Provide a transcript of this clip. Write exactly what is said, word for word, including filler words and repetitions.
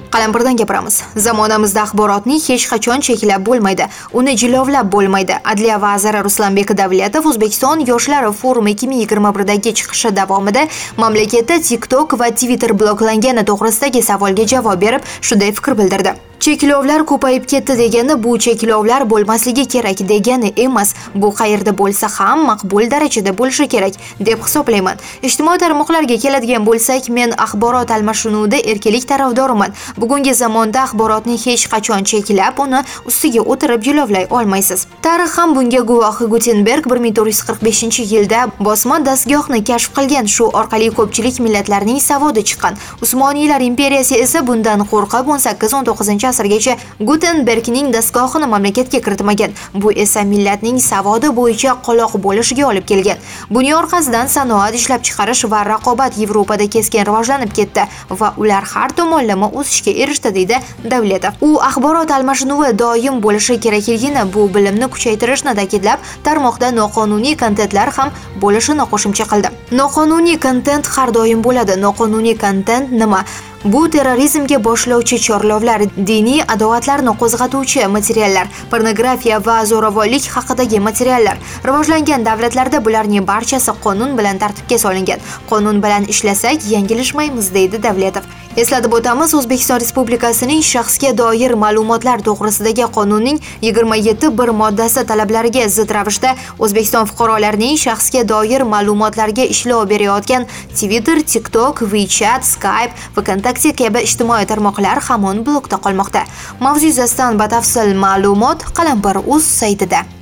Qalampirdan gapiramiz. Zamonamizda axborotni hech qachon cheklab bo'lmaydi, uni jilovlab bo'lmaydi. Adliya vaziri Ruslanbek Davletov O'zbekiston yoshlari forumi ikki ming yigirma birdagi chiqishi davomida mamlakatda TikTok va Twitter bloklangani to'g'risidagi savolga javob berib, shunday fikr bildirdi. Cheklovlar ko'payib ketdi degani bu cheklovlar bo'lmasligi kerak degani emas. Bu qayerda bo'lsa ham maqbul darajada bo'lishi kerak deb hisoblayman. Ijtimoiy tarmoqlarga keladigan bo'lsak, men axborot almashinuvida erkinlik tarafdoriman. Bugungi zamonda axborotni hech qachon cheklab, uni ustiga o'tirib jilovlay olmaysiz. Tarix ham bunga guvoh. Gutenberg bir ming to'rt yuz qirq beshinchi yilda bosma dastgohni kashf qilgan. Shu orqali ko'pchilik millatlarning savodi chiqqan. Usmoniylar imperiyasi esa bundan qo'rqib o'n sakkiz o'n to'qqizinchi asrgacha Gutenbergning dastgohini mamlakatga kiritmagan. Bu esa millatning savodi bo'yicha qoloq bo'lishiga olib kelgan. Buning orqasidan sanoat, ishlab chiqarish va raqobat Yevropada keskin rivojlanib ketdi va ular har tomonlama o'sishga erishdi deydi Davletov. U axborot almashinuvi doim bo'lishi kerakligini, bu bilimni kuchaytirishni ta'kidlab, tarmoqda noqonuniy kontentlar ham bo'lishini qo'shimcha qildi. Noqonuniy kontent har doim bo'ladi. Noqonuniy kontent nima? Bu terrorizmga boshlovchi chorlovlar, diniy adovatlarni qo'zg'atuvchi materiallar, pornografiya va zo'ravonlik haqidagi materiallar. Rivojlangan davlatlarda bularning barchasi qonun bilan tartibga solingan. Qonun bilan ishlasak, yanglishmaymiz deydi Davletov. Eslatib o'tamiz, O'zbekiston Respublikasining shaxsga doir ma'lumotlar to'g'risidagi qonunning yigirma yetti bir moddasi talablariga zid ravishda O'zbekiston fuqarolarining shaxsga doir ma'lumotlarga ishlov berayotgan Twitter, TikTok, WeChat, Skype va Kontakte kabi ijtimoiy tarmoqlar hamon blokda qolmoqda. Mavzu yuzasidan batafsil ma'lumot Qalampir.uz saytida.